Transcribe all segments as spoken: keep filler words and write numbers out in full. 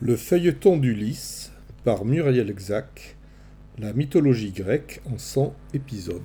Le feuilleton d'Ulysse par Muriel Xac, la mythologie grecque en cent épisodes.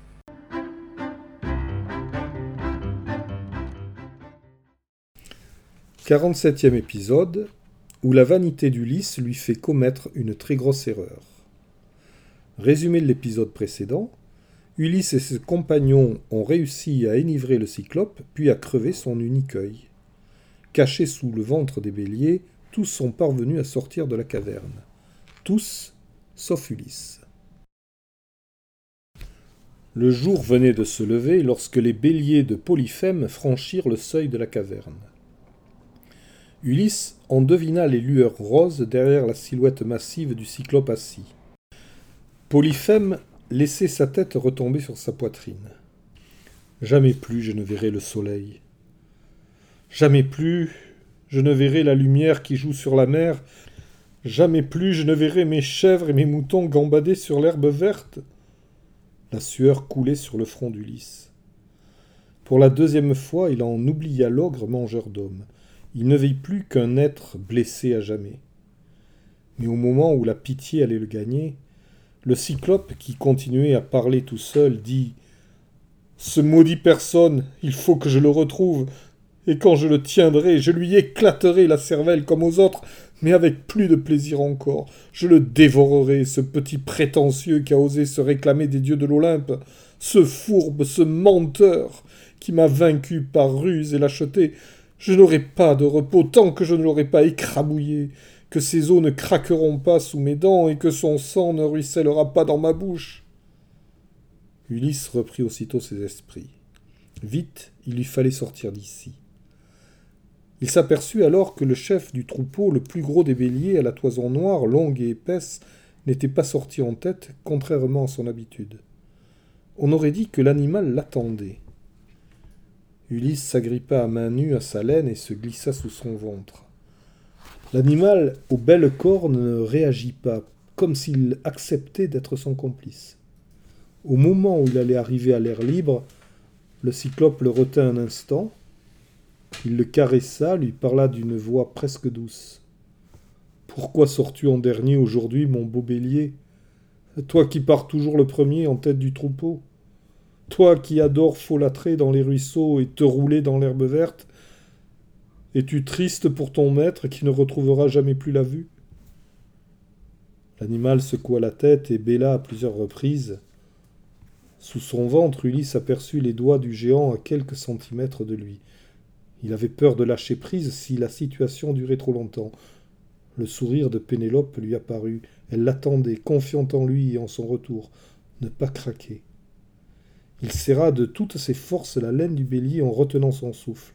quarante-septième épisode, où la vanité d'Ulysse lui fait commettre une très grosse erreur. Résumé de l'épisode précédent, Ulysse et ses compagnons ont réussi à enivrer le cyclope, puis à crever son unique œil. Cachés sous le ventre des béliers, tous sont parvenus à sortir de la caverne. Tous, sauf Ulysse. Le jour venait de se lever lorsque les béliers de Polyphème franchirent le seuil de la caverne. Ulysse en devina les lueurs roses derrière la silhouette massive du cyclope assis. Polyphème laissait sa tête retomber sur sa poitrine. « Jamais plus je ne verrai le soleil. Jamais plus je ne verrai la lumière qui joue sur la mer. Jamais plus je ne verrai mes chèvres et mes moutons gambader sur l'herbe verte. » La sueur coulait sur le front d'Ulysse. Pour la deuxième fois, il en oublia l'ogre mangeur d'hommes. Il ne vit plus qu'un être blessé à jamais. Mais au moment où la pitié allait le gagner, le cyclope, qui continuait à parler tout seul, dit « Ce maudit personne, il faut que je le retrouve, et quand je le tiendrai, je lui éclaterai la cervelle comme aux autres, mais avec plus de plaisir encore. Je le dévorerai, ce petit prétentieux qui a osé se réclamer des dieux de l'Olympe, ce fourbe, ce menteur, qui m'a vaincu par ruse et lâcheté. Je n'aurai pas de repos tant que je ne l'aurai pas écrabouillé, que ses os ne craqueront pas sous mes dents et que son sang ne ruissellera pas dans ma bouche. » Ulysse reprit aussitôt ses esprits. Vite, il lui fallait sortir d'ici. Il s'aperçut alors que le chef du troupeau, le plus gros des béliers, à la toison noire, longue et épaisse, n'était pas sorti en tête, contrairement à son habitude. On aurait dit que l'animal l'attendait. Ulysse s'agrippa à main nue à sa laine et se glissa sous son ventre. L'animal, aux belles cornes, ne réagit pas, comme s'il acceptait d'être son complice. Au moment où il allait arriver à l'air libre, le cyclope le retint un instant. Il le caressa, lui parla d'une voix presque douce. « Pourquoi sors-tu en dernier aujourd'hui, mon beau bélier ? Toi qui pars toujours le premier en tête du troupeau ? Toi qui adores folâtrer dans les ruisseaux et te rouler dans l'herbe verte ? Es-tu triste pour ton maître qui ne retrouvera jamais plus la vue ?» L'animal secoua la tête et bêla à plusieurs reprises. Sous son ventre, Ulysse aperçut les doigts du géant à quelques centimètres de lui. Il avait peur de lâcher prise si la situation durait trop longtemps. Le sourire de Pénélope lui apparut. Elle l'attendait, confiante en lui et en son retour. Ne pas craquer. Il serra de toutes ses forces la laine du bélier en retenant son souffle.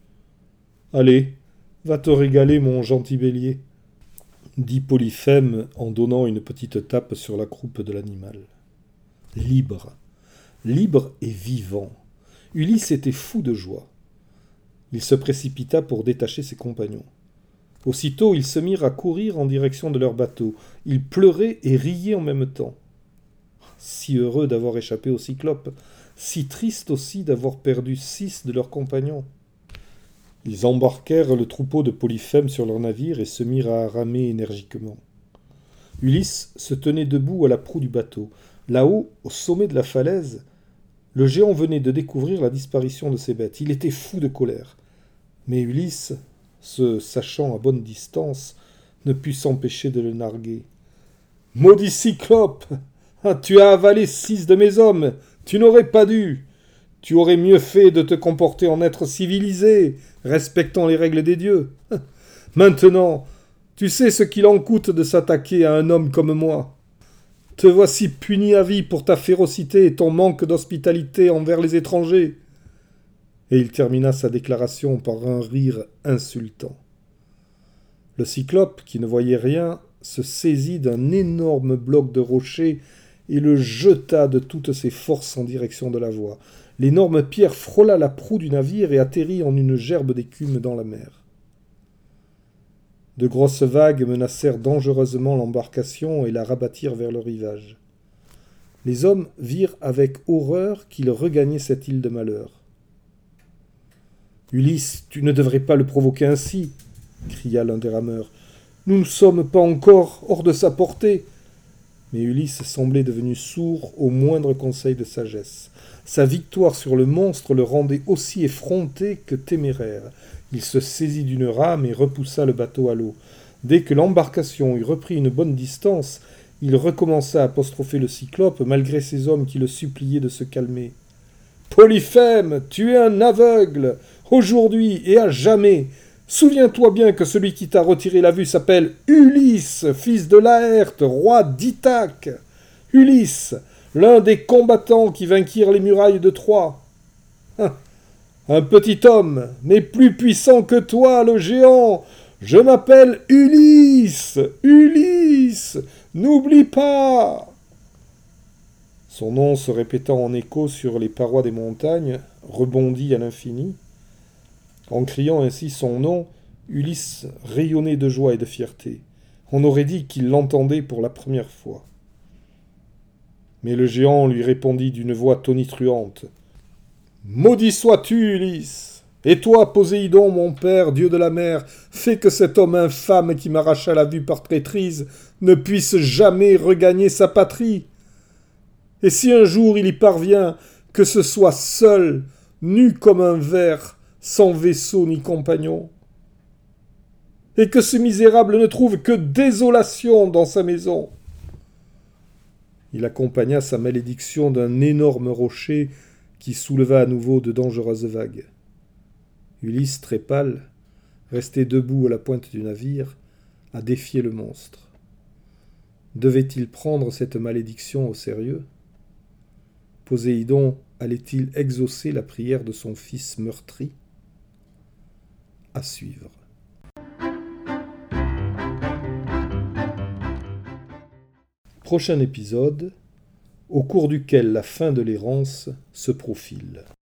« Allez, va te régaler, mon gentil bélier, » dit Polyphème en donnant une petite tape sur la croupe de l'animal. Libre, libre et vivant, Ulysse était fou de joie. Il se précipita pour détacher ses compagnons. Aussitôt, ils se mirent à courir en direction de leur bateau. Ils pleuraient et riaient en même temps. Si heureux d'avoir échappé au cyclope, si tristes aussi d'avoir perdu six de leurs compagnons. Ils embarquèrent le troupeau de Polyphème sur leur navire et se mirent à ramer énergiquement. Ulysse se tenait debout à la proue du bateau. Là-haut, au sommet de la falaise, le géant venait de découvrir la disparition de ses bêtes. Il était fou de colère. Mais Ulysse, se sachant à bonne distance, ne put s'empêcher de le narguer. « Maudit cyclope ! Ah, tu as avalé six de mes hommes. Tu n'aurais pas dû. Tu aurais mieux fait de te comporter en être civilisé, respectant les règles des dieux. Maintenant, tu sais ce qu'il en coûte de s'attaquer à un homme comme moi. Te voici puni à vie pour ta férocité et ton manque d'hospitalité envers les étrangers. » Et il termina sa déclaration par un rire insultant. Le cyclope, qui ne voyait rien, se saisit d'un énorme bloc de rocher et le jeta de toutes ses forces en direction de la voie. L'énorme pierre frôla la proue du navire et atterrit en une gerbe d'écume dans la mer. De grosses vagues menacèrent dangereusement l'embarcation et la rabattirent vers le rivage. Les hommes virent avec horreur qu'il regagnait cette île de malheur. « Ulysse, tu ne devrais pas le provoquer ainsi, » cria l'un des rameurs. « Nous ne sommes pas encore hors de sa portée. » Mais Ulysse semblait devenu sourd au moindre conseil de sagesse. Sa victoire sur le monstre le rendait aussi effronté que téméraire. Il se saisit d'une rame et repoussa le bateau à l'eau. Dès que l'embarcation eut repris une bonne distance, il recommença à apostropher le cyclope, malgré ses hommes qui le suppliaient de se calmer. « Polyphème, tu es un aveugle, aujourd'hui et à jamais. Souviens-toi bien que celui qui t'a retiré la vue s'appelle Ulysse, fils de Laërte, roi d'Ithaque. Ulysse, l'un des combattants qui vainquirent les murailles de Troie. Hein, un petit homme, mais plus puissant que toi, le géant. Je m'appelle Ulysse, Ulysse, n'oublie pas !» Son nom se répétant en écho sur les parois des montagnes, rebondit à l'infini. En criant ainsi son nom, Ulysse rayonnait de joie et de fierté. On aurait dit qu'il l'entendait pour la première fois. Mais le géant lui répondit d'une voix tonitruante. « Maudit sois-tu, Ulysse! Et toi, Poséidon, mon père, dieu de la mer, fais que cet homme infâme qui m'arracha la vue par traîtrise ne puisse jamais regagner sa patrie. Et si un jour il y parvient, que ce soit seul, nu comme un ver, sans vaisseau ni compagnon. Et que ce misérable ne trouve que désolation dans sa maison. » Il accompagna sa malédiction d'un énorme rocher qui souleva à nouveau de dangereuses vagues. Ulysse, très pâle, resté debout à la pointe du navire, a défié le monstre. Devait-il prendre cette malédiction au sérieux ? Poséidon allait-il exaucer la prière de son fils meurtri ? À suivre. Prochain épisode, au cours duquel la fin de l'errance se profile.